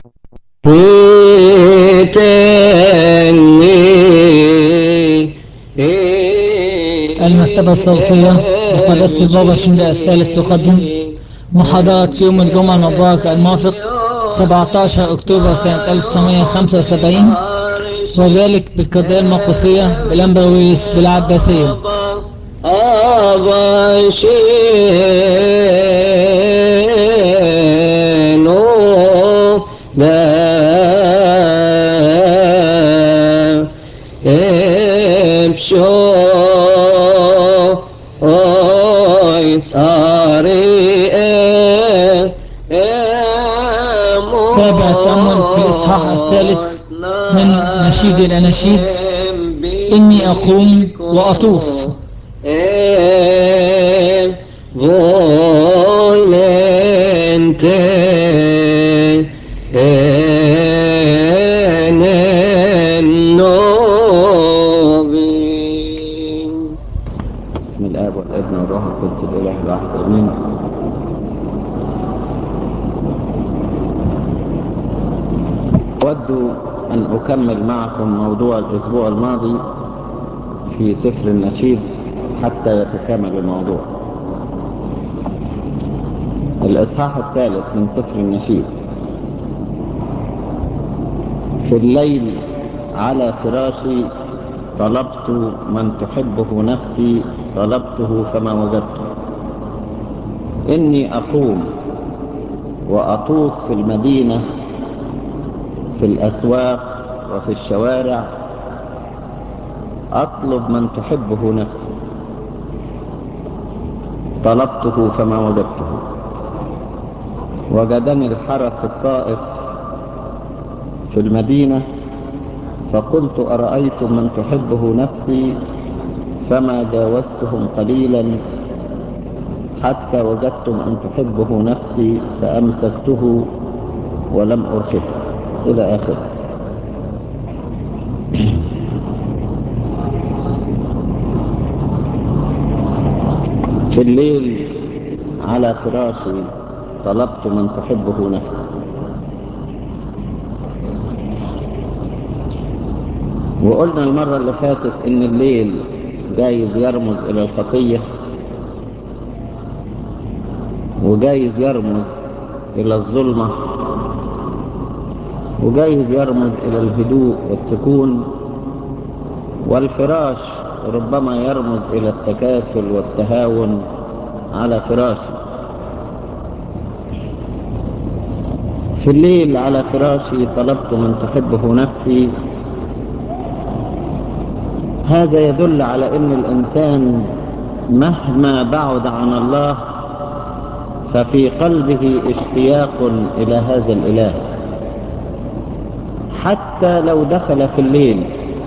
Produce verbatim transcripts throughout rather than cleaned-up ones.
المكتبة الصوتية بقداسة البابا شنودة الثالث تقدم محاضرة يوم الجمعة المبارك الموافق سبعة عشر أكتوبر سنة ألف وتسعمائة وخمسة وسبعين، وذلك بالقضية المقدسية بالأمبرويس بالعباسية. تابع تأمل في الإصحاح الثالث من نشيد الأناشيد. إني أقوم وأطوف. بسم الآب والابن والروح القدس الإله الواحد آمين. أود أن أكمل معكم موضوع الأسبوع الماضي في سفر النشيد حتى يتكامل الموضوع. الإصحاح الثالث من سفر النشيد. في الليل على فراشي طلبت من تحبه نفسي، طلبته فما وجدته. إني أقوم وأطوف في المدينة، في الأسواق وفي الشوارع، أطلب من تحبه نفسي، طلبته فما وجدته. وجدني الحرس الطائف في المدينة، فقلت أرأيتم من تحبه نفسي، فما جاوزتهم قليلا حتى وجدتم أن تحبه نفسي، فأمسكته ولم أرخه، إلى آخره. في الليل على فراشي طلبت من تحبه نفسي. وقلنا المرة اللي فاتت إن الليل جايز يرمز إلى الخطية، وجايز يرمز إلى الظلمة، وجايز يرمز إلى الهدوء والسكون، والفراش ربما يرمز إلى التكاسل والتهاون على فراشي. في الليل على فراشي طلبت من تحبه نفسي. هذا يدل على أن الإنسان مهما بعد عن الله ففي قلبه اشتياق إلى هذا الإله، حتى لو دخل في الليل،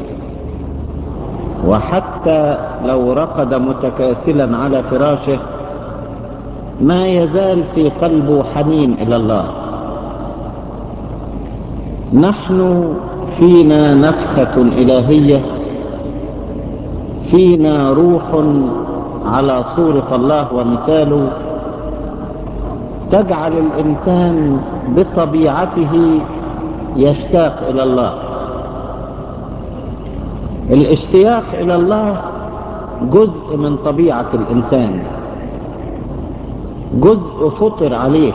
وحتى لو رقد متكاسلا على فراشه، ما يزال في قلبه حنين إلى الله. نحن فينا نفخة إلهية، فينا روح على صورة الله ومثاله، تجعل الإنسان بطبيعته يشتاق إلى الله. الاشتياق إلى الله جزء من طبيعة الإنسان، جزء فطر عليه،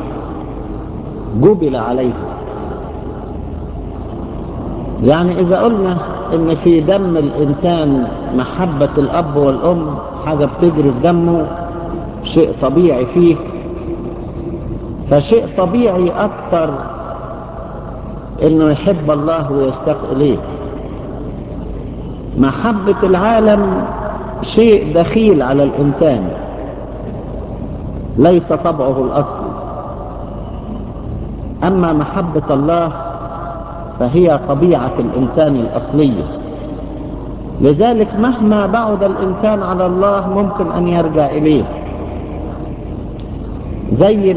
جبل عليه. يعني إذا قلنا إن في دم الإنسان محبة الأب والأم، حاجة بتجري في دمه، شيء طبيعي فيه، فشيء طبيعي أكتر إنه يحب الله ويشتاق إليه. محبة العالم شيء دخيل على الإنسان، ليس طبعه الأصلي. أما محبة الله فهي طبيعة الإنسان الأصلية. لذلك مهما بعد الإنسان على الله ممكن أن يرجع إليه. زي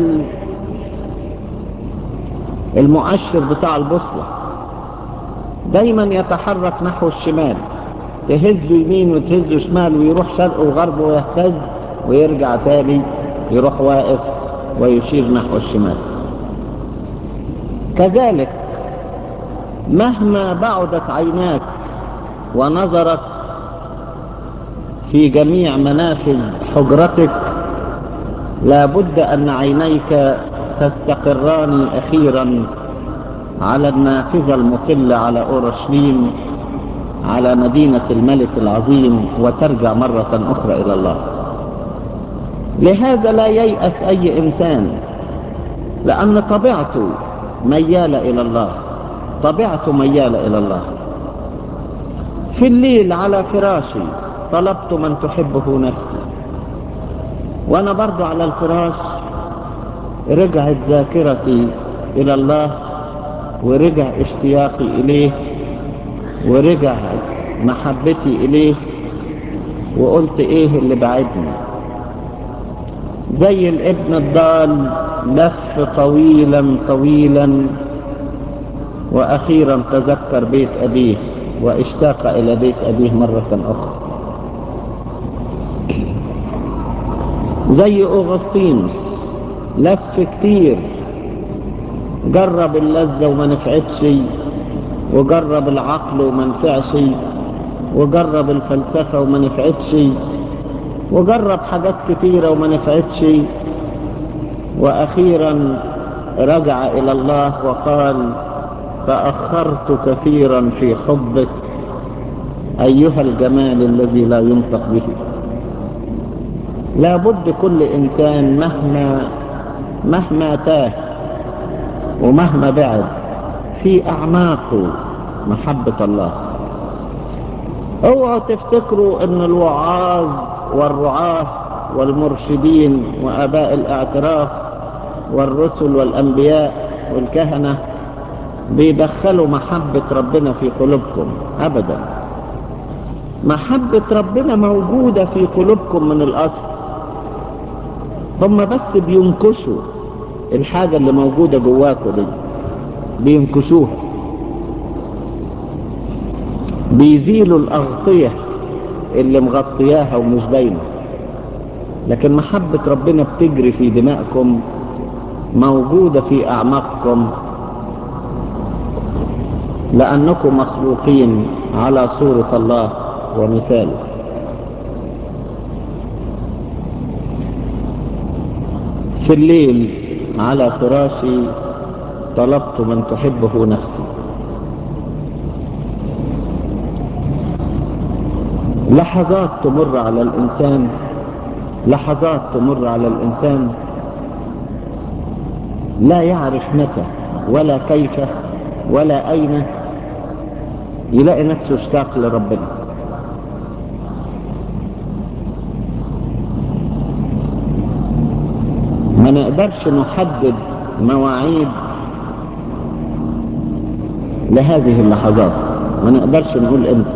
المؤشر بتاع البوصلة، دايما يتحرك نحو الشمال، تهزه يمين وتهزه شمال، ويروح شرق وغرب ويهتز ويرجع تاني، يروح واقف ويشير نحو الشمال. كذلك مهما بعدت عيناك ونظرت في جميع منافذ حجرتك، لا بد أن عينيك تستقران أخيرا على النافذة المطلة على أورشليم، على مدينة الملك العظيم، وترجع مرة أخرى إلى الله. لهذا لا ييأس أي إنسان، لأن طبيعته ميالة إلى الله، طبيعته ميالة إلى الله. في الليل على فراشي طلبت من تحبه نفسي، وأنا برضو على الفراش رجعت ذاكرتي إلى الله، ورجع اشتياقي إليه، ورجعت محبتي إليه، وقلت إيه اللي بعدني؟ زي الابن الضال لف طويلا طويلا، وأخيرا تذكر بيت أبيه واشتاق إلى بيت أبيه مرة أخرى. زي أغسطينوس لف كتير، جرب اللذة وما نفعتش، وجرب العقل وما نفعش، وجرب الفلسفة وما نفعتش، وجرب حاجات كتيرة وما نفعتش، وأخيرا رجع إلى الله وقال: تأخرت كثيرا في حبك أيها الجمال الذي لا ينطق به. لا بد كل إنسان مهما مهما تاه ومهما بعد في أعماقه محبة الله. اوعوا تفتكروا ان الوعاظ والرعاة والمرشدين وآباء الاعتراف والرسل والأنبياء والكهنة بيدخلوا محبة ربنا في قلوبكم. أبدا، محبة ربنا موجودة في قلوبكم من الأصل، هم بس بينكشوا الحاجة اللي موجودة جواكم دي، بينكشوها، بيزيلوا الأغطية اللي مغطياها ومش باينة. لكن محبة ربنا بتجري في دمائكم، موجودة في أعماقكم، لأنكم مخلوقين على صورة الله ومثاله. في الليل على فراشي طلبت من تحبه نفسي. لحظات تمر على الإنسان، لحظات تمر على الإنسان لا يعرف متى ولا كيف ولا أين يلاقي نفسه اشتاق لربنا. ما نقدرش نحدد مواعيد لهذه اللحظات، ما نقدرش نقول امتى.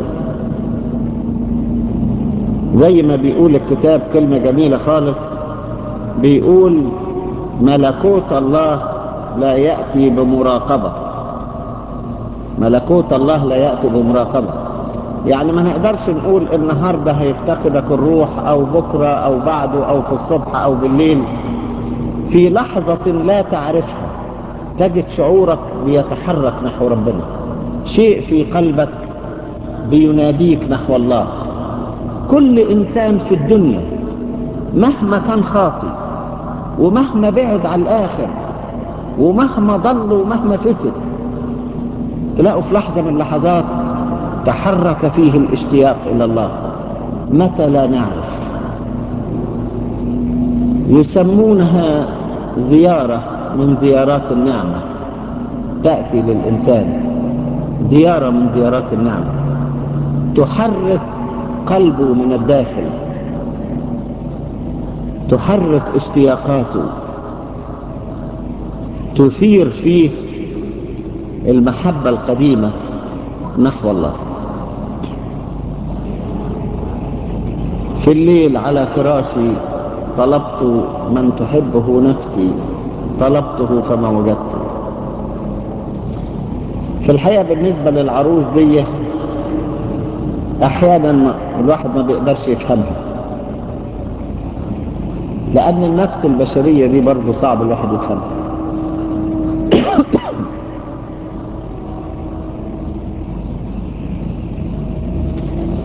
زي ما بيقول الكتاب كلمة جميلة خالص، بيقول: ملكوت الله لا يأتي بمراقبة. ملكوت الله لا يأتي بمراقبة، يعني ما نقدرش نقول النهاردة هيفتقدك الروح، او بكرة او بعده او في الصبح او بالليل. في لحظة لا تعرفها تجد شعورك بيتحرك نحو ربنا، شيء في قلبك بيناديك نحو الله. كل إنسان في الدنيا مهما كان خاطي ومهما بعد على الآخر ومهما ضل ومهما فسد، تلاقوا في لحظة من اللحظات تحرك فيه الاشتياق إلى الله. متى لا نعرف. يسمونها زيارة من زيارات النعمة تأتي للإنسان، زيارة من زيارات النعمة تحرك قلبه من الداخل، تحرك اشتياقاته، تثير فيه المحبة القديمة نحو الله. في الليل على فراشي طلبت من تحبه نفسي، طلبته فما وجدته. في الحقيقة بالنسبة للعروس دي احيانا الواحد ما بيقدرش يفهمها، لان النفس البشرية دي برضو صعب الواحد يفهمها.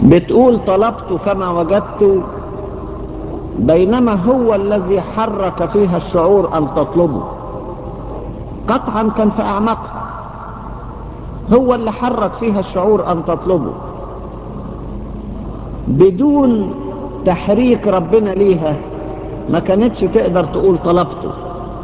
بتقول طلبت فما وجدت، بينما هو الذي حرك فيها الشعور أن تطلبه. قطعا كان في أعماقها، هو اللي حرك فيها الشعور أن تطلبه. بدون تحريك ربنا ليها ما كانتش تقدر تقول طلبته.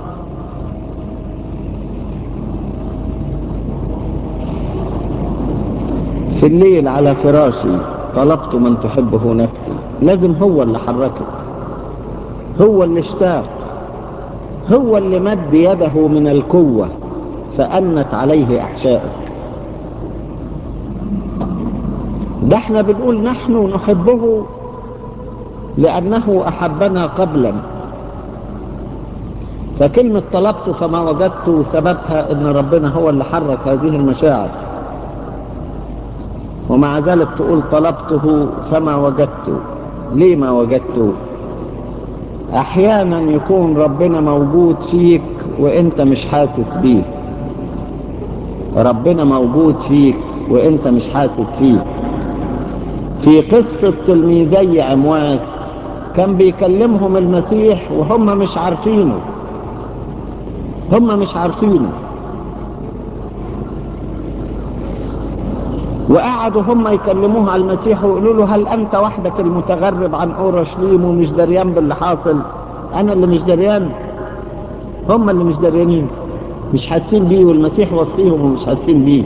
في الليل على فراشي طلبت من تحبه نفسي، لازم هو اللي حركك، هو اللي اشتاق، هو اللي مد يده من القوة فأنت عليه أحشائك. ده احنا بنقول نحن نحبه لأنه أحبنا قبلا. فكلمة طلبت فما وجدت سببها ان ربنا هو اللي حرك هذه المشاعر، ومع ذلك تقول طلبته فما وجدت. ليه ما وجدته؟ احيانا يكون ربنا موجود فيك وانت مش حاسس بيه، ربنا موجود فيك وانت مش حاسس فيه. في قصة تلميذي عمواس كان بيكلمهم المسيح وهم مش عارفينه، هم مش عارفينه، وقعدوا هم يكلموه على المسيح ويقولوا له هل أنت وحدك المتغرب عن أورشليم ومش دريان باللي حاصل؟ أنا اللي مش دريان، هم اللي مش دريانين، مش حاسين بيه، والمسيح وصيهم ومش حاسين بيه.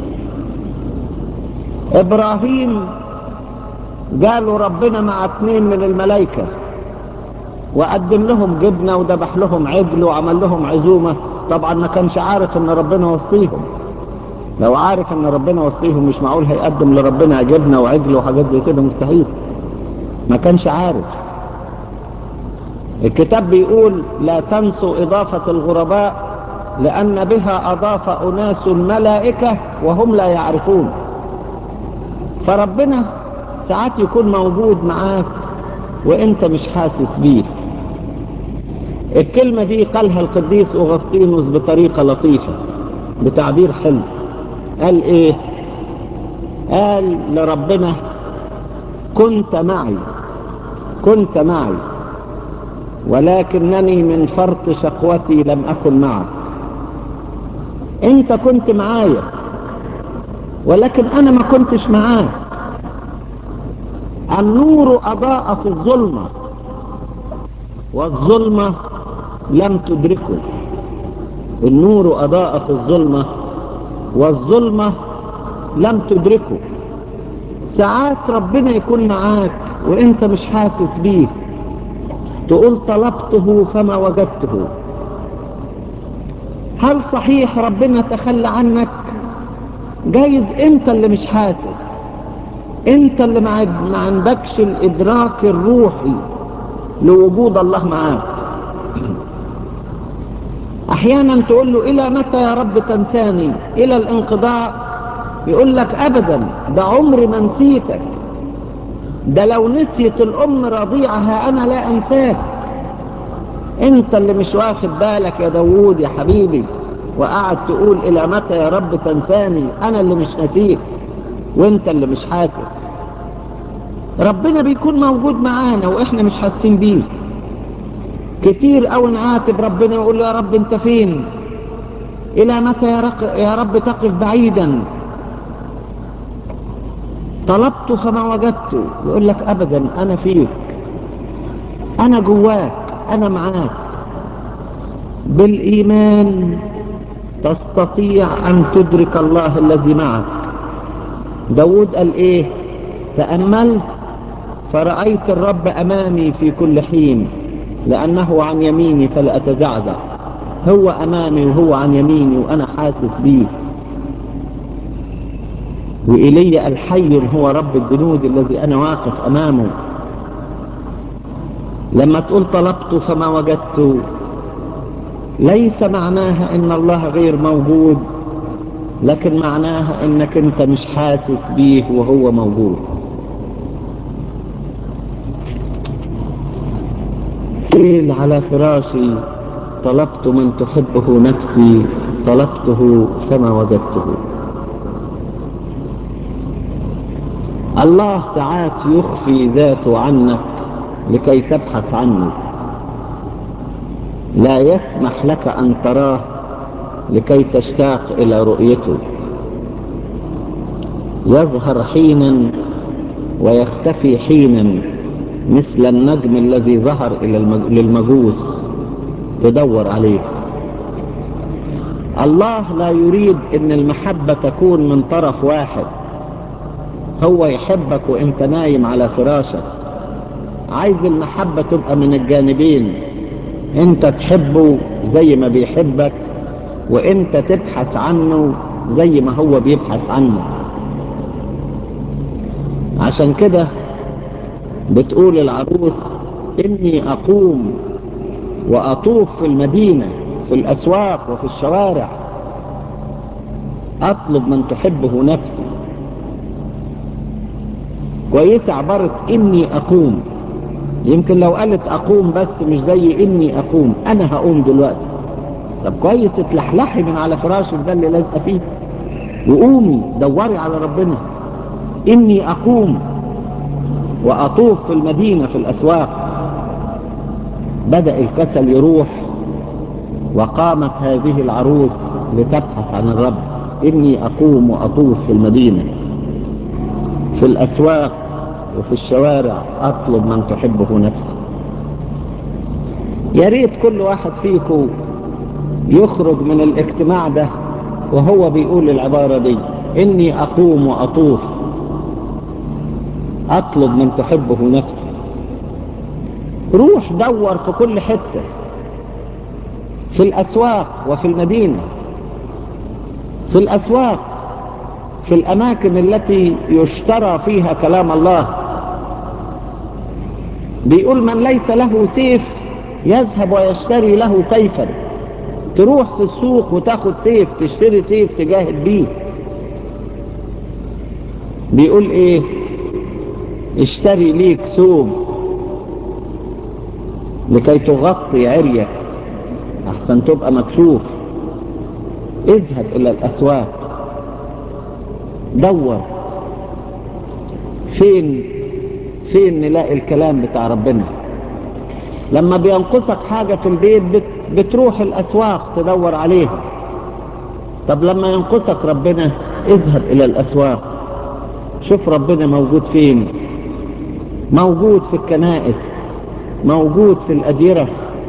إبراهيم جاله ربنا مع اثنين من الملائكة وقدم لهم جبنة وذبح لهم عجل وعمل لهم عزومة. طبعا ما كانش عارف ان ربنا وصيهم، لو عارف ان ربنا وصيهم مش معقول هيقدم لربنا جبنة وعجل وحاجات زي كده، مستحيل، ما كانش عارف. الكتاب بيقول لا تنسوا إضافة الغرباء لأن بها أضاف أناس ملائكة وهم لا يعرفون. فربنا ساعات يكون موجود معاك وانت مش حاسس بيه. الكلمة دي قالها القديس أغسطينوس بطريقة لطيفة، بتعبير حلو. قال ايه؟ قال لربنا كنت معي كنت معي ولكنني من فرط شقوتي لم أكن معك. انت كنت معايا ولكن انا ما كنتش معاك. النور أضاء في الظلمة والظلمة لم تدركه. النور أضاء في الظلمة والظلمة لم تدركه. ساعات ربنا يكون معاك وانت مش حاسس بيه، تقول طلبته فما وجدته. هل صحيح ربنا تخلى عنك؟ جايز انت اللي مش حاسس، انت اللي ما عندكش الادراك الروحي لوجود الله معاك. احيانا تقول له الى متى يا رب تنساني؟ الى الانقضاء؟ يقول لك ابدا، ده عمري ما نسيتك، ده لو نسيت الام رضيعها انا لا انساك. انت اللي مش واخد بالك يا داوود يا حبيبي، وقعد تقول الى متى يا رب تنساني؟ انا اللي مش نسيك وانت اللي مش حاسس. ربنا بيكون موجود معانا واحنا مش حاسين بيه. كتير او نعاتب ربنا ويقول له يا رب انت فين؟ الى متى يا, رق... يا رب تقف بعيدا؟ طلبت فما وجدت. يقول لك ابدا، انا فيك، انا جواك، انا معاك. بالايمان تستطيع ان تدرك الله الذي معك. داود قال ايه؟ تأملت فرأيت الرب امامي في كل حين، لانه عن يميني فلا اتزعزع. هو امامي وهو عن يميني وانا حاسس بيه. وإلي الحي هو رب الجنود الذي انا واقف امامه. لما تقول طلبت فما وجدت، ليس معناها ان الله غير موجود، لكن معناها انك انت مش حاسس بيه وهو موجود. ليل على فراشي طلبت من تحبه نفسي، طلبته فما وجدته. الله ساعات يخفي ذاته عنك لكي تبحث عنه، لا يسمح لك أن تراه لكي تشتاق إلى رؤيته. يظهر حينا ويختفي حينا، مثل النجم الذي ظهر إلى للمجوس تدور عليه. الله لا يريد أن المحبة تكون من طرف واحد، هو يحبك وانت نايم على فراشك. عايز المحبة تبقى من الجانبين، انت تحبه زي ما بيحبك، وانت تبحث عنه زي ما هو بيبحث عنك. عشان كده بتقول العروس: اني اقوم واطوف في المدينة، في الاسواق وفي الشوارع، اطلب من تحبه نفسي. كويسة عبارة اني اقوم. يمكن لو قالت اقوم بس مش زي اني اقوم، انا هقوم دلوقتي. طب كويس، اتلحلحي من على فراشك ده اللي لازقه فيه وقومي دوري على ربنا. اني اقوم واطوف في المدينة، في الاسواق. بدأ الكسل يروح، وقامت هذه العروس لتبحث عن الرب. اني اقوم واطوف في المدينة، في الاسواق وفي الشوارع، اطلب من تحبه نفسي. يا ريت كل واحد فيكم يخرج من الاجتماع ده وهو بيقول العبارة دي: اني اقوم واطوف اطلب من تحبه نفسي. روح دور في كل حتة، في الاسواق وفي المدينة. في الاسواق، في الاماكن التي يشترى فيها كلام الله. بيقول: من ليس له سيف يذهب ويشتري له سيفا. تروح في السوق وتاخد سيف، تشتري سيف تجاهد بيه. بيقول ايه؟ اشتري ليك ثوب لكي تغطي عريك، احسن تبقى مكشوف. اذهب الى الاسواق، دور فين فين نلاقي الكلام بتاع ربنا. لما بينقصك حاجة في البيت بت بتروح الاسواق تدور عليها. طب لما ينقصك ربنا، اذهب الى الاسواق، شوف ربنا موجود فين. موجود في الكنائس، موجود في الأديرة،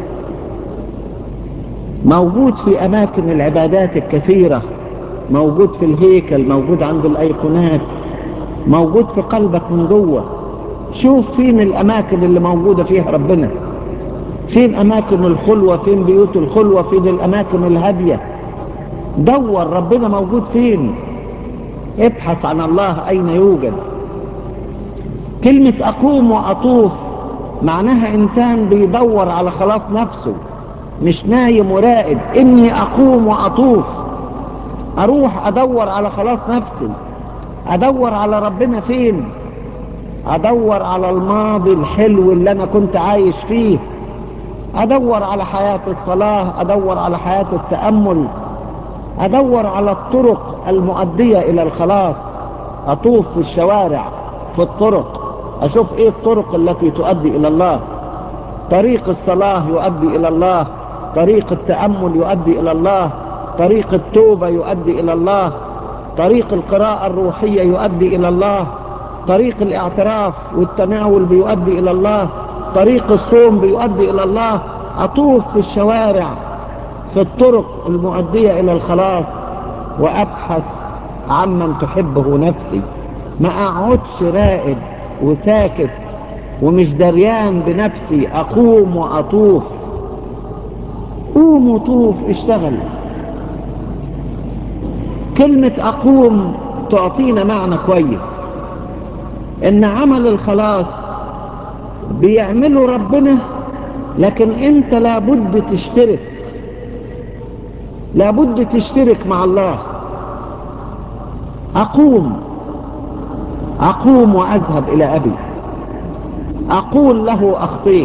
موجود في أماكن العبادات الكثيرة، موجود في الهيكل، موجود عند الأيقونات، موجود في قلبك من جوه. شوف فين الأماكن اللي موجودة فيها ربنا، فين أماكن الخلوة، فين بيوت الخلوة، فين الأماكن الهادية. دور ربنا موجود فين، ابحث عن الله أين يوجد. كلمة أقوم وأطوف معناها إنسان بيدور على خلاص نفسه، مش نايم وراقد. إني أقوم وأطوف، أروح أدور على خلاص نفسي، أدور على ربنا فين، أدور على الماضي الحلو اللي أنا كنت عايش فيه، أدور على حياة الصلاة، أدور على حياة التأمل، أدور على الطرق المؤدية إلى الخلاص. أطوف في الشوارع، في الطرق، أشوف إيه الطرق التي تؤدي إلى الله. طريق الصلاة يؤدي إلى الله، طريق التأمل يؤدي إلى الله، طريق التوبة يؤدي إلى الله، طريق القراءة الروحية يؤدي إلى الله، طريق الاعتراف والتناول بيؤدي إلى الله، طريق الصوم بيؤدي إلى الله. أطوف في الشوارع، في الطرق المؤدية إلى الخلاص، وأبحث عمن تحبه نفسي. ما أقعدش رائد وساكت ومش دريان بنفسي. أقوم وأطوف. قوم وطوف، اشتغل. كلمة أقوم تعطينا معنى كويس، إن عمل الخلاص بيعمله ربنا، لكن أنت لابد تشترك، لابد تشترك مع الله. أقوم أقوم وأذهب إلى أبي، أقول له أخطيت،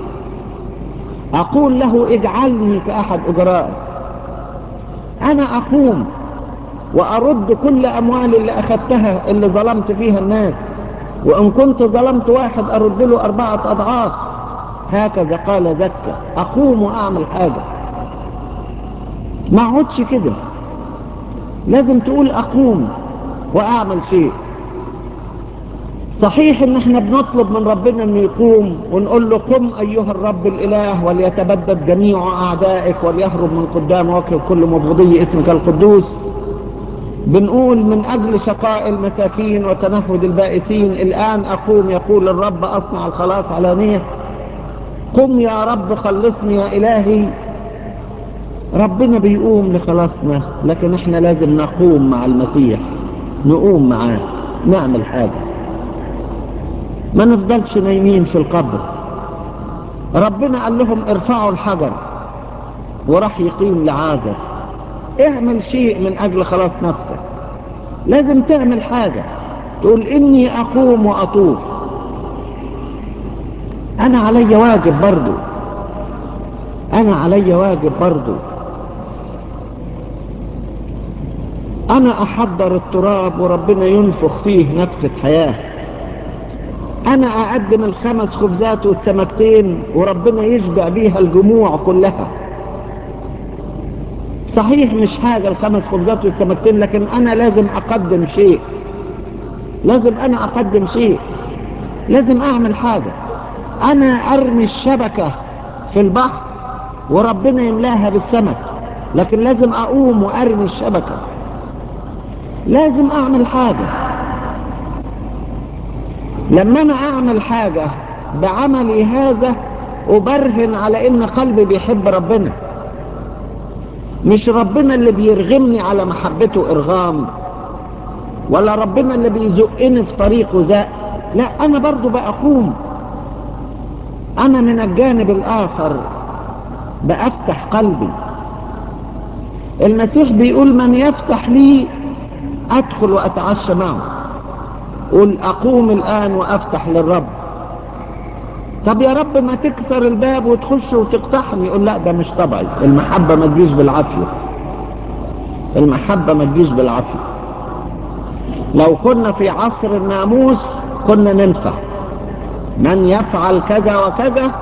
أقول له اجعلني كأحد أجرائك. أنا أقوم وأرد كل أموال اللي أخذتها، اللي ظلمت فيها الناس، وإن كنت ظلمت واحد أرد له أربعة أضعاف. هكذا قال زكا، أقوم وأعمل حاجة، ما اقعدش كده، لازم تقول أقوم وأعمل شيء. صحيح ان احنا بنطلب من ربنا انه يقوم ونقول له قم ايها الرب الاله وليتبدد جميع اعدائك وليهرب من قدام وجه كل مبغضي اسمك القدوس. بنقول من اجل شقاء المساكين وتنهد البائسين الان اقوم يقول الرب اصنع الخلاص علانية. قم يا رب خلصني يا الهي. ربنا بيقوم لخلاصنا، لكن احنا لازم نقوم مع المسيح، نقوم معاه نعمل حاجة، ما نفضلش نايمين في القبر. ربنا قال لهم ارفعوا الحجر وراح يقيم لعازر. اعمل شيء من اجل خلاص نفسك، لازم تعمل حاجة، تقول اني اقوم واطوف. انا علي واجب برضو، انا علي واجب برضو. انا احضر التراب وربنا ينفخ فيه نفخة حياة. انا اقدم الخمس خبزات والسمكتين وربنا يشبع بيها الجموع كلها. صحيح مش حاجة الخمس خبزات والسمكتين، لكن انا لازم اقدم شيء، لازم انا اقدم شيء، لازم اعمل حاجة. انا ارمي الشبكة في البحر وربنا يملاها بالسمك، لكن لازم اقوم وارمي الشبكة، لازم اعمل حاجة. لما انا اعمل حاجة بعملي هذا وبرهن على ان قلبي بيحب ربنا، مش ربنا اللي بيرغمني على محبته ارغام، ولا ربنا اللي بيزقني في طريقه زق، لا، انا برضو بقوم. انا من الجانب الاخر بأفتح قلبي. المسيح بيقول من يفتح لي ادخل واتعشى معه. قل اقوم الان وافتح للرب. طب يا رب ما تكسر الباب وتخش وتقتحم. يقول لا، ده مش طبعي. المحبة ما تجيش بالعافية، المحبة ما تجيش بالعافية. لو كنا في عصر الناموس كنا ننفع، من يفعل كذا وكذا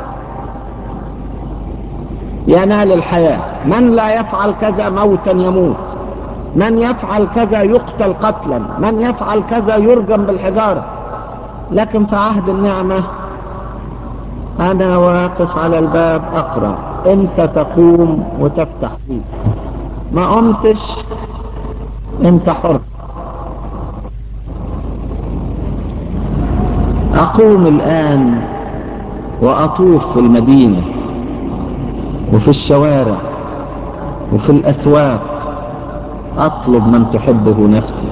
ينال الحياة، من لا يفعل كذا موتا يموت، من يفعل كذا يقتل قتلا، من يفعل كذا يرجم بالحجارة. لكن في عهد النعمة أنا واقف على الباب أقرأ، أنت تقوم وتفتح لي، ما قمتش أنت حر. أقوم الآن وأطوف في المدينة وفي الشوارع وفي الأسواق، أطلب من تحبه نفسي.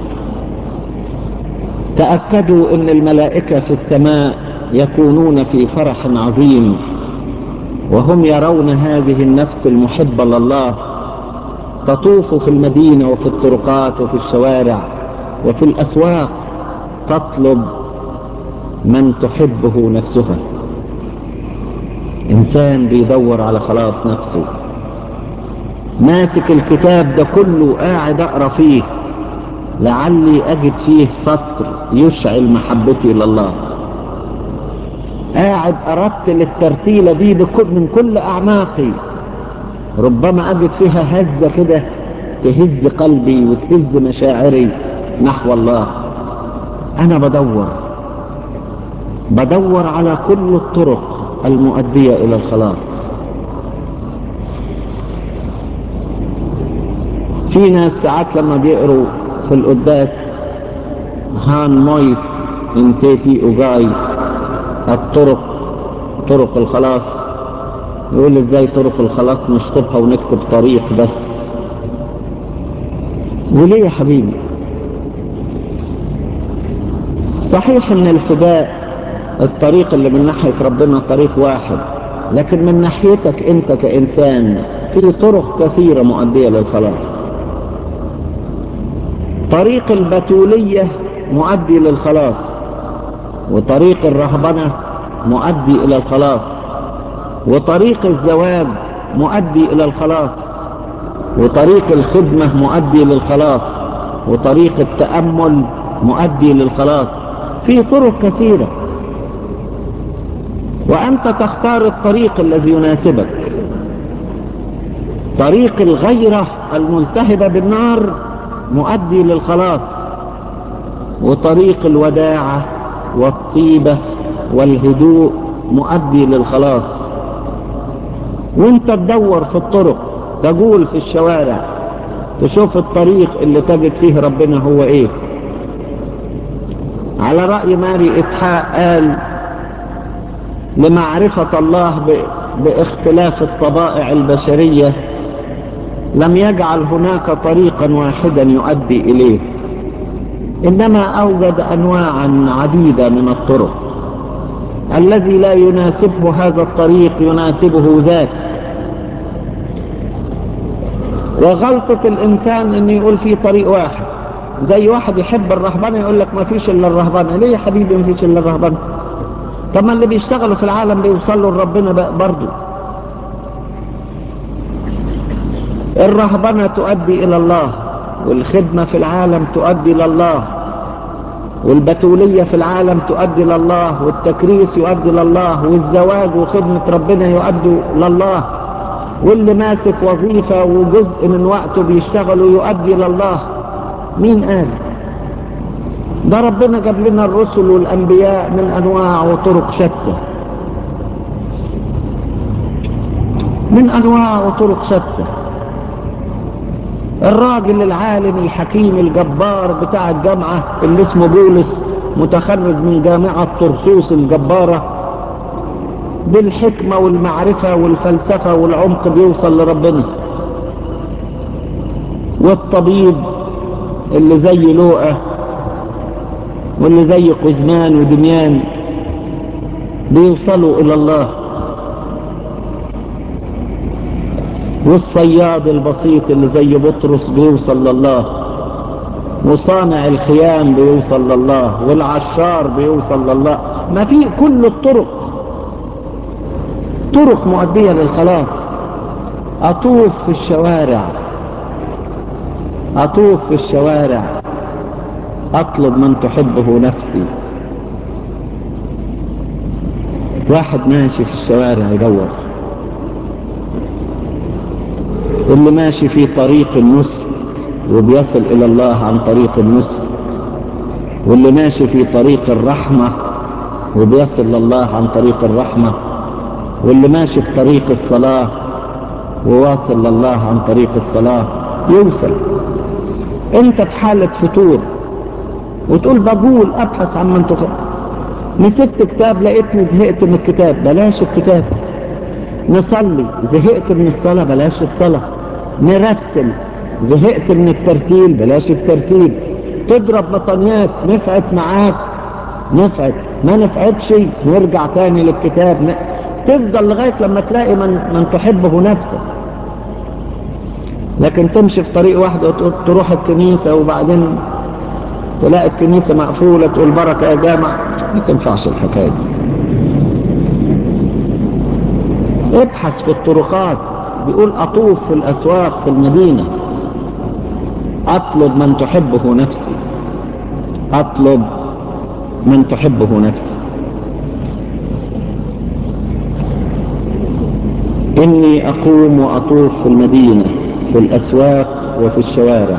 تأكدوا أن الملائكة في السماء يكونون في فرح عظيم وهم يرون هذه النفس المحبة لله تطوف في المدينة وفي الطرقات وفي الشوارع وفي الأسواق، تطلب من تحبه نفسها. إنسان بيدور على خلاص نفسه، ماسك الكتاب ده كله قاعد أقرأ فيه لعلي أجد فيه سطر يشعل محبتي لله. قاعد أرتل الترتيلة دي بكل من كل أعماقي، ربما أجد فيها هزة كده تهز قلبي وتهز مشاعري نحو الله. أنا بدور بدور على كل الطرق المؤدية إلى الخلاص. في ناس ساعات لما بيقروا في القداس هان مويت انتيتي اوجاي، الطرق طرق الخلاص، يقول ازاي طرق الخلاص نشطبها ونكتب طريق بس؟ وليه يا حبيبي؟ صحيح ان الفداء الطريق اللي من ناحية ربنا طريق واحد، لكن من ناحيتك انت كإنسان في طرق كثيرة مؤدية للخلاص. طريق البتولية مؤدي للخلاص، وطريق الرهبنة مؤدي إلى الخلاص، وطريق الزواج مؤدي إلى الخلاص، وطريق الخدمة مؤدي للخلاص، وطريق التأمل مؤدي للخلاص. في طرق كثيرة، وأنت تختار الطريق الذي يناسبك. طريق الغيرة الملتهبة بالنار مؤدي للخلاص، وطريق الوداعة والطيبة والهدوء مؤدي للخلاص. وانت تدور في الطرق، تقول في الشوارع، تشوف الطريق اللي تجد فيه ربنا هو ايه. على رأي ماري إسحاق قال: لمعرفة الله باختلاف الطبائع البشرية لم يجعل هناك طريقا واحدا يؤدي إليه، إنما أوجد أنواعا عديدة من الطرق. الذي لا يناسبه هذا الطريق يناسبه ذاك. وغلطة الإنسان إنه يقول فيه طريق واحد، زي واحد يحب الرهبنة يقول لك ما فيش إلا الرهبنة. ليه يا حبيبي ما فيش إلا الرهبنة؟ طب ما اللي بيشتغلوا في العالم بيوصلوا لربنا برضو. الرهبنة تؤدي إلى الله، والخدمة في العالم تؤدي إلى الله، والبتولية في العالم تؤدي إلى الله، والتكريس يؤدي إلى الله، والزواج وخدمة ربنا يؤدي إلى الله، واللي ماسك وظيفة وجزء من وقته بيشتغلوا يؤدي إلى الله. مين قال؟ ده ربنا جاب لنا الرسل والأنبياء من أنواع وطرق شتى، من أنواع وطرق شتى. الراجل العالم الحكيم الجبار بتاع الجامعة اللي اسمه بولس، متخرج من جامعة طرسوس الجبارة، بالحكمة والمعرفة والفلسفة والعمق بيوصل لربنا. والطبيب اللي زي لوقا واللي زي قزمان ودميان بيوصلوا إلى الله. والصياد البسيط اللي زي بطرس بيوصل لله، وصانع الخيام بيوصل لله، والعشار بيوصل لله. ما في كل الطرق طرق مؤدية للخلاص. أطوف في الشوارع أطوف في الشوارع أطلب من تحبه نفسي. واحد ماشي في الشوارع يدور، اللي ماشي في طريق النسك وبيصل إلى الله عن طريق النسك، واللي ماشي في طريق الرحمة وبيصل لله عن طريق الرحمة، واللي ماشي في طريق الصلاة وواصل لله عن طريق الصلاة يوصل. انت في حالة فتور وتقول بقول ابحث عن من تخ... مسكت كتاب لقيتني زهقت من الكتاب، بلاش الكتاب. نصلي زهقت من الصلاة، بلاش الصلاة. نرتل زهقت من الترتيل، بلاش الترتيل. تضرب مطنيات نفعت معاك نفعت، ما نفعتش نرجع تاني للكتاب. ن... تفضل لغاية لما تلاقي من, من تحبه نفسك. لكن تمشي في طريق واحد وتروح الكنيسة وبعدين تلاقي الكنيسة مقفولة تقول بركة يا جامع، ما تنفعش الحكاية دي. ابحث في الطرقات، بيقول أطوف في الأسواق في المدينة أطلب من تحبه نفسي، أطلب من تحبه نفسي. إني أقوم وأطوف في المدينة في الأسواق وفي الشوارع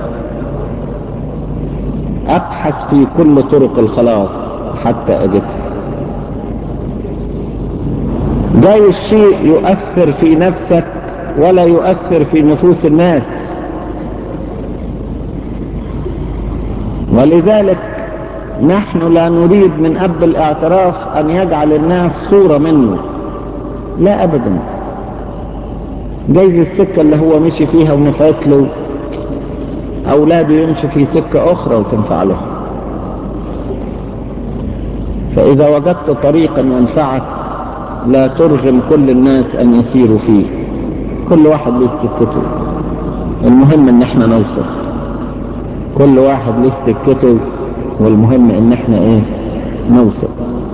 أبحث في كل طرق الخلاص حتى أجدها. جاي الشيء يؤثر في نفسك ولا يؤثر في نفوس الناس، ولذلك نحن لا نريد من أب الاعتراف أن يجعل الناس صورة منه، لا أبدا. جايز السكة اللي هو مشي فيها ونفعت له أولاده يمشي في سكة أخرى وتنفع له. فإذا وجدت طريقا ينفعك لا ترغم كل الناس أن يسيروا فيه، كل واحد له سكته. المهم ان احنا نوصل، كل واحد له سكته، والمهم ان احنا ايه نوصل.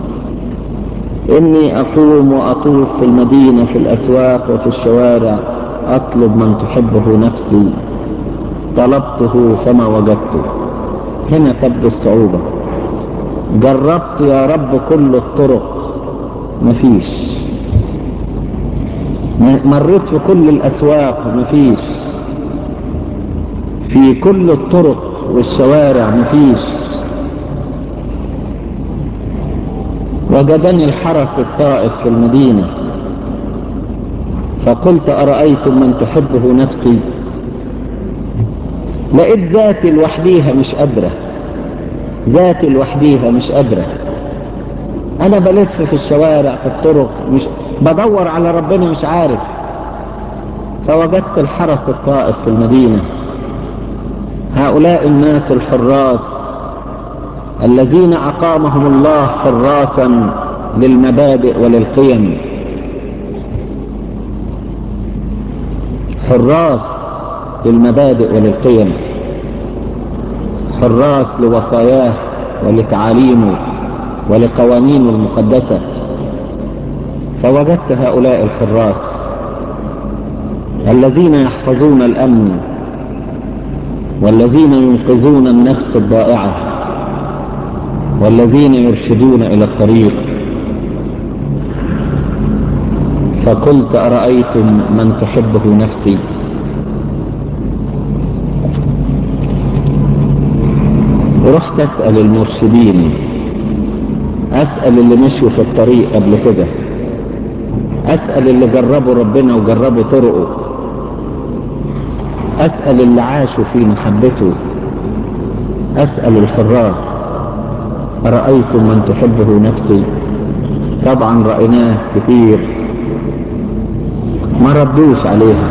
اني اقوم واطوف في المدينة في الاسواق وفي الشوارع اطلب من تحبه نفسي، طلبته فما وجدته. هنا تبدو الصعوبة. جربت يا رب كل الطرق، مفيش. مريت في كل الأسواق، مفيش. في كل الطرق والشوارع، مفيش. وجدني الحرس الطائف في المدينة، فقلت أرأيتم من تحبه نفسي؟ لقيت ذاتي لوحديها مش قادرة، ذاتي لوحديها مش قادرة. أنا بلف في الشوارع في الطرق، مش بدور على ربنا، مش عارف. فوجدت الحرس الطائف في المدينة، هؤلاء الناس الحراس الذين أقامهم الله حراسا للمبادئ وللقيم، حراس للمبادئ وللقيم، حراس لوصاياه ولتعاليمه ولقوانينه المقدسة. فوجدت هؤلاء الحراس الذين يحفظون الأمن والذين ينقذون النفس الضائعة والذين يرشدون إلى الطريق. فقلت أرأيتم من تحبه نفسي؟ رحت أسأل المرشدين، أسأل اللي مشوا في الطريق قبل كده، أسأل اللي جربوا ربنا وجربوا طرقه، أسأل اللي عاشوا في محبته، أسأل الحراس أرأيتم من تحبه نفسي؟ طبعا رأيناه كتير، ما ردوش عليها.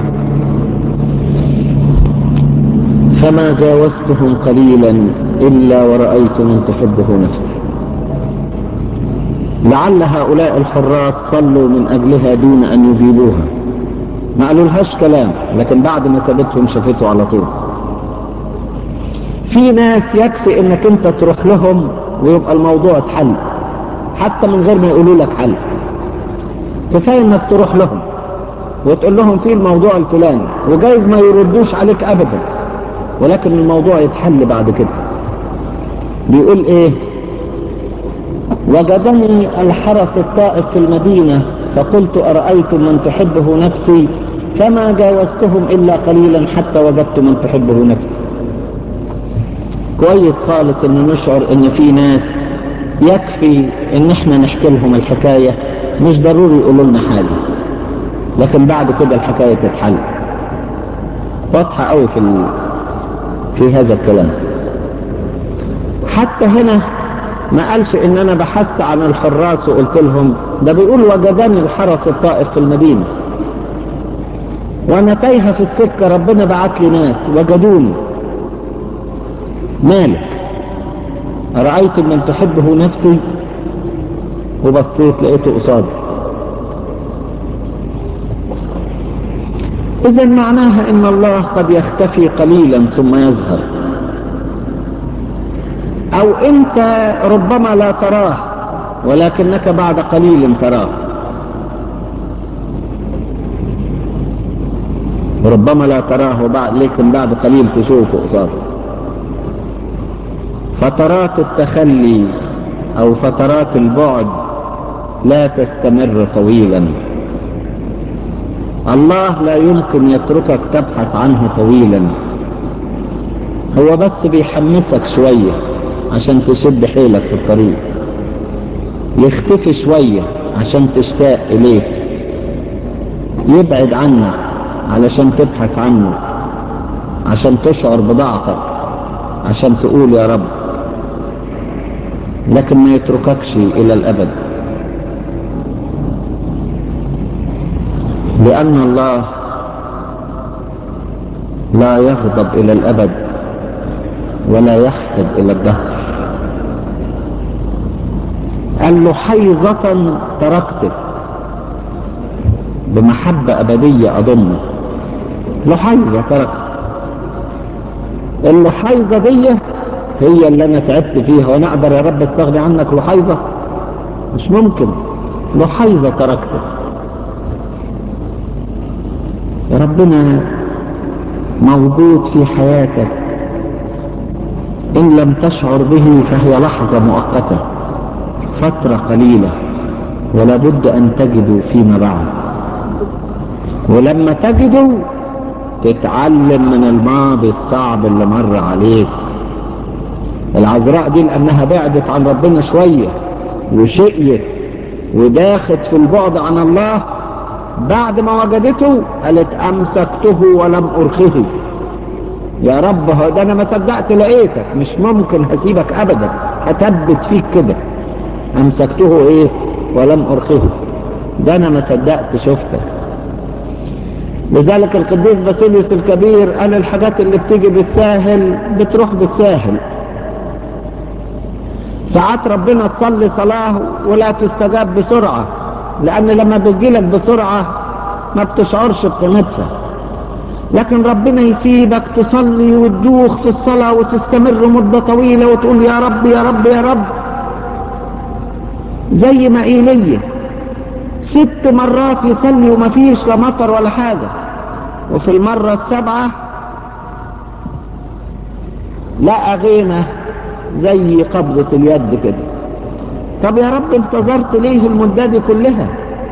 فما جاوزتهم قليلا إلا ورأيت من تحبه نفسي. لعل هؤلاء الحراس صلوا من أجلها دون أن يجيبوها، ما قالولهاش كلام، لكن بعد ما سابتهم شافته على طول. في ناس يكفي انك انت تروح لهم ويبقى الموضوع اتحل، حتى من غير ما يقولوا لك حل. كفاية انك تروح لهم وتقول لهم في الموضوع الفلاني، وجايز ما يردوش عليك ابدا، ولكن الموضوع يتحل بعد كده. بيقول ايه؟ وجدني الحرس الطائف في المدينة، فقلت أرأيتم من تحبه نفسي؟ فما جاوزتهم إلا قليلا حتى وجدت من تحبه نفسي. كويس خالص ان نشعر ان في ناس يكفي ان احنا نحكي لهم الحكاية، مش ضروري يقولوا لنا حاجة، لكن بعد كده الحكاية تتحل. واضحة قوي في ال... في هذا الكلام. حتى هنا ما قالش ان انا بحثت عن الحراس وقلت لهم، ده بيقول وجدني الحرس الطائف في المدينة، وانا تايهة في السكة ربنا بعت لي ناس وجدوني. مالك؟ أرأيتم من تحبه نفسي؟ وبصيت لقيته قصادي. إذا معناها إن الله قد يختفي قليلا ثم يظهر، أو أنت ربما لا تراه ولكنك بعد قليل تراه، ربما لا تراه وبعد لكن بعد قليل تشوفه قصادك. فترات التخلي أو فترات البعد لا تستمر طويلا. الله لا يمكن يتركك تبحث عنه طويلا، هو بس بيحمسك شوية عشان تشد حيلك في الطريق، يختفي شوية عشان تشتاق إليه، يبعد عنك علشان تبحث عنه، عشان تشعر بضعفك، عشان تقول يا رب، لكن ما يترككش إلى الأبد. لأن الله لا يغضب إلى الأبد ولا يحقد إلى الدهر. قال له حيظة تركتك، بمحبة أبدية أضمه. لحيظة تركتك، اللحيظة دي هي اللي أنا تعبت فيها، وأنا أقدر يا رب استغني عنك لحيظة؟ مش ممكن. لحيظة تركتك. ربنا موجود في حياتك إن لم تشعر به فهي لحظة مؤقتة، فترة قليلة، ولا بد أن تجدوا فيما بعد. ولما تجدوا تتعلم من الماضي الصعب اللي مر عليك. العذراء دي لأنها بعدت عن ربنا شوية وشقيت وداخت في البعد عن الله، بعد ما وجدته قالت أمسكته ولم أرخه. يا رب هو ده أنا ما صدقت لقيتك، مش ممكن هسيبك أبدا، هثبت فيك كده. أمسكته إيه ولم أرخه، ده أنا ما صدقت شفتك. لذلك القديس باسيليوس الكبير قال الحاجات اللي بتيجي بالساهل بتروح بالساهل. ساعات ربنا تصلي صلاة ولا تستجاب بسرعة، لأن لما بتجيلك بسرعة ما بتشعرش بقيمتها. لكن ربنا يسيبك تصلي وتدوخ في الصلاة وتستمر مدة طويلة وتقول يا رب يا رب يا رب. زي ما إيليا ست مرات يصلي وما فيش لا مطر ولا حاجة، وفي المرة السابعة لقى غيمة زي قبضة اليد كده. طب يا رب انتظرت ليه المدة دي كلها؟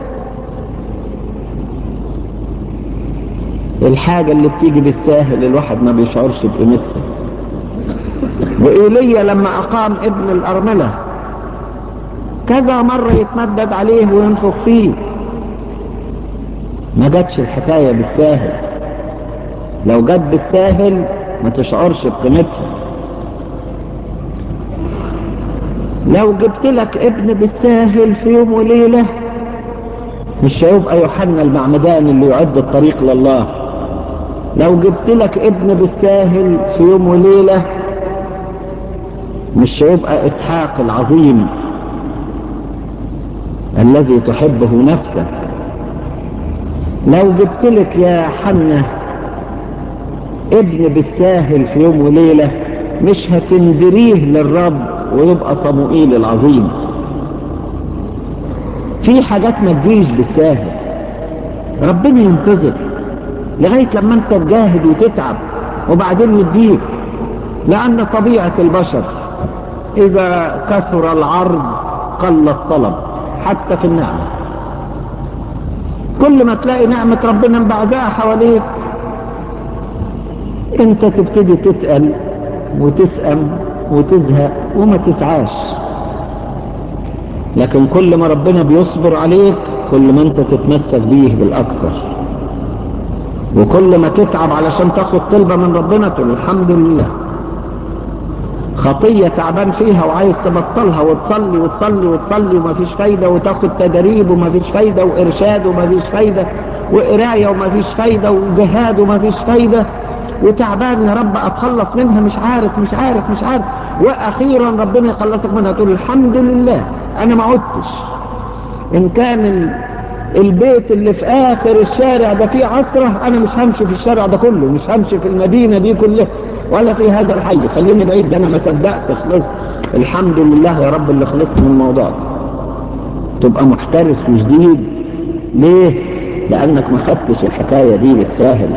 الحاجة اللي بتيجي بالساهل الواحد ما بيشعرش بقيمتها. وإيليا لما أقام ابن الأرملة كذا مرة يتمدد عليه وينفخ فيه، ما جاتش الحكاية بالساهل. لو جت بالساهل ما تشعرش بقيمتها. لو جبت لك ابن بالساهل في يوم وليلة مش هيبقى يوحنا المعمدان اللي يعد الطريق لله. لو جبت لك ابن بالساهل في يوم وليلة مش هيبقى إسحاق العظيم الذي تحبه نفسك. لو جبت لك يا حنة ابن بالساهل في يوم وليلة مش هتندريه للرب ويبقى صموئيل العظيم. في حاجات ما تجيش بالساهل، ربنا ينتظر لغاية لما انت تجاهد وتتعب وبعدين يديك. لأن طبيعة البشر إذا كثر العرض قل الطلب، حتى في النعمة. كل ما تلاقي نعمة ربنا مبعزاها حواليك انت تبتدي تتقل وتسأم وتزهق وما تسعاش. لكن كل ما ربنا بيصبر عليك كل ما انت تتمسك بيه بالأكثر، وكل ما تتعب علشان تاخد طلبة من ربنا تقول الحمد لله. خطية تعبان فيها وعايز تبطلها وتصلي وتصلي وتصلي وما فيش فايدة، وتاخد تدريب وما فيش فايدة، وإرشاد وما فيش فايدة، وقراية وما فيش فايدة، وجهاد وما فيش فايدة، وتعبان يا رب أتخلص منها مش عارف مش عارف مش عارف، وأخيرا ربنا يخلصك منها تقول الحمد لله أنا ما عدتش. إن كان البيت اللي في آخر الشارع ده فيه عصرة أنا مش همشي في الشارع ده كله، مش همشي في المدينة دي كلها ولا في هذا الحي، خليني بعيد، ده أنا ما صدقت خلصت. الحمد لله يا رب اللي خلصت من الموضوع ده. تبقى محترس وجديد. ليه؟ لأنك ما خدتش الحكاية دي بالساهل.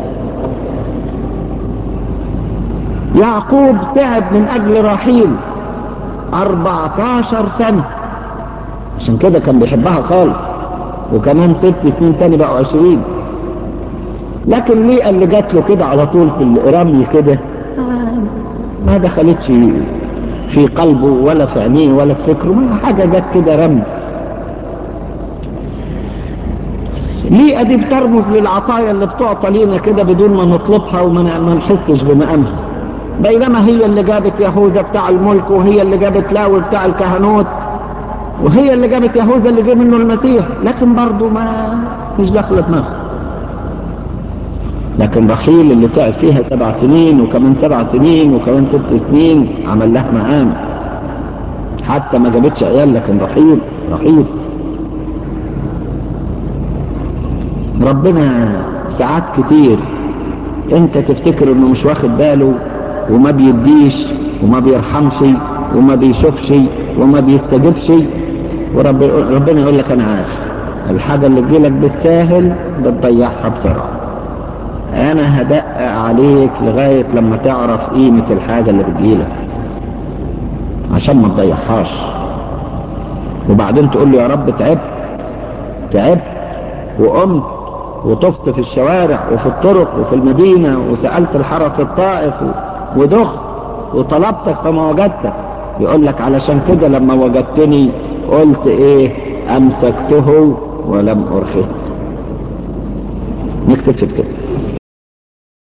يعقوب تعب من أجل راحيل أربعتاشر سنة، عشان كده كان بيحبها خالص، وكمان ست سنين تاني بقوا عشرين. لكن ليه اللي جات له كده على طول في الرمي كده ما دخلتش في قلبه ولا في عينيه ولا في فكره، ما حاجة جات كده رمي. ليه ادي بترمز للعطايا اللي بتعطى لينا كده بدون ما نطلبها وما نحسش بمقامها، بينما هي اللي جابت يهوذا بتاع الملك، وهي اللي جابت لاوي بتاع الكهنوت، وهي اللي جابت يهوذا اللي جه منه المسيح، لكن برضه ما مش داخله دماغه. لكن رحيل اللي تعب فيها سبع سنين وكمان سبع سنين وكمان ست سنين عمل لها مقام، حتى ما جابتش عيال، لكن رحيل رحيل. ربنا ساعات كتير انت تفتكر انه مش واخد باله وما بيديش وما بيرحمش وما بيشوفش وما بيستجبش، وربنا يقول لك انا عارف. الحاجة اللي تجيلك بالساهل بتضيعها بسرعة. انا هدقق عليك لغاية لما تعرف قيمة الحاجة اللي بتجيلك عشان ما تضيعهاش، وبعدين تقول لي يا رب تعبت تعبت وقمت وطفت في الشوارع وفي الطرق وفي المدينة وسألت الحرس الطائف ودخت وطلبتك فما وجدتك. يقول لك علشان كده لما وجدتني قلت ايه؟ امسكته ولم ارخيه. نكتفي بكده.